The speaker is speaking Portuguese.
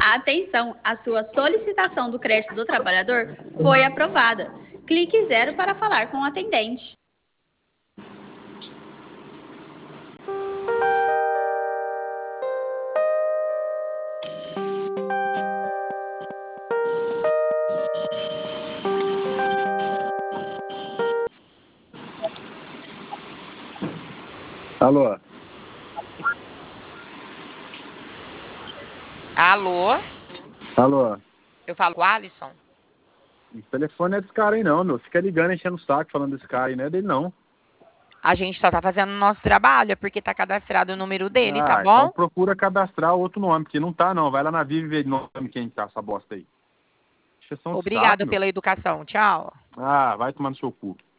Atenção, a sua solicitação do crédito do trabalhador foi aprovada. Clique 0 para falar com o atendente. Alô? Alô? Alô? Eu falo com o Alisson? O telefone não é desse cara aí não, meu. Fica ligando, enchendo o saco, falando desse cara aí. Não é dele não. A gente só tá fazendo o nosso trabalho, é porque tá cadastrado o número dele, tá Então bom? procura cadastrar outro nome, porque não tá não. Vai lá na Vive e vê de nome quem tá essa bosta aí. Encheção de saco, Obrigado meu. pela educação. Tchau. Ah, vai tomar no seu cu.